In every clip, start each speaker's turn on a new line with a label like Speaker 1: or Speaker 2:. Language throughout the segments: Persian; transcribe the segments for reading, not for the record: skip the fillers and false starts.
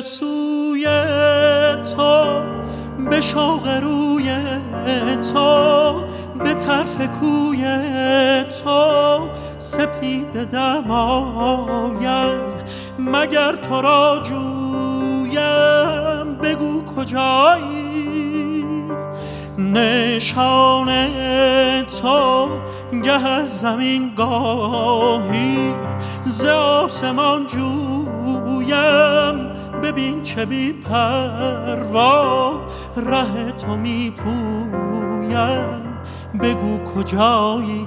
Speaker 1: سوی تو، به شوق روی تو، به طرف کوی تو سپیده دمایم. مگر تو را جویم بگو کجایی؟ نشان تو گه از زمین گاهی ز آسمان جویم. ببین چه بی پروا ره تو می پویم، بگو کجایی؟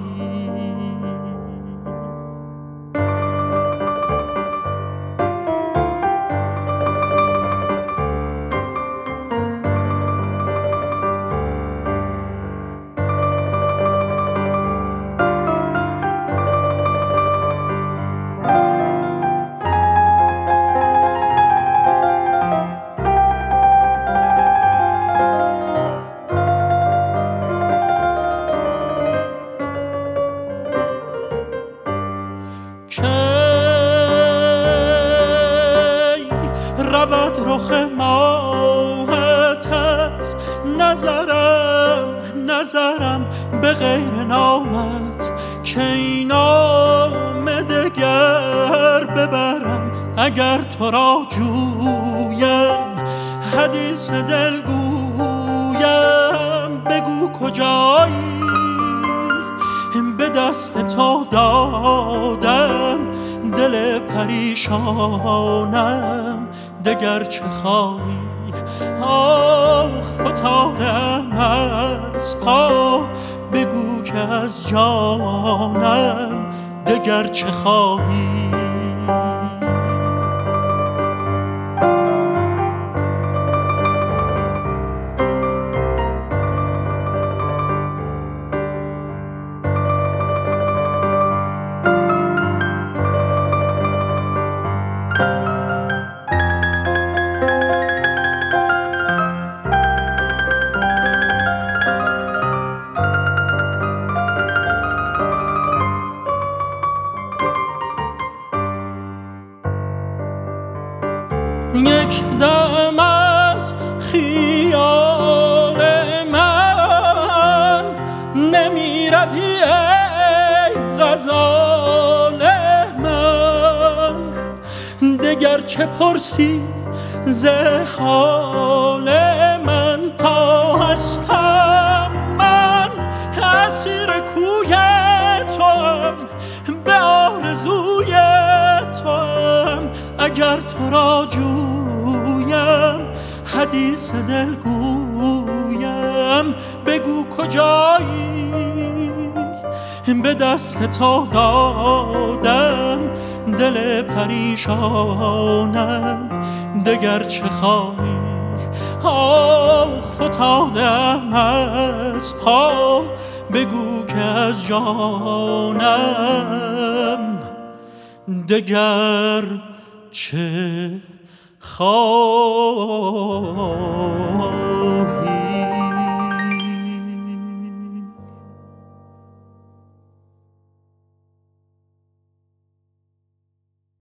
Speaker 1: رود رخ ماهت از نظرم به غیر نامت، که این نام دگر ببرم اگر تو را جویم. حدیث دل گویم بگو کجایی؟ به دست تو دادم دل پریشانم، دگر چه خواهی؟ آخ فتادم از پا، بگو که از جانم دگر چه خواهی؟ یک دم از خیال من نمی روی ای غزال من. دگر چه پرسی ز حال من؟ تا هستم من اسیر کوی توام، به آرزوی توام. اگر تو را جویم حدیث دل گویم، بگو کجایی؟ به دست تو دادم دل پریشانم، دگر چه خواهی؟ آخ فتادم از پا، بگو که از جانم دگر چه خواهی؟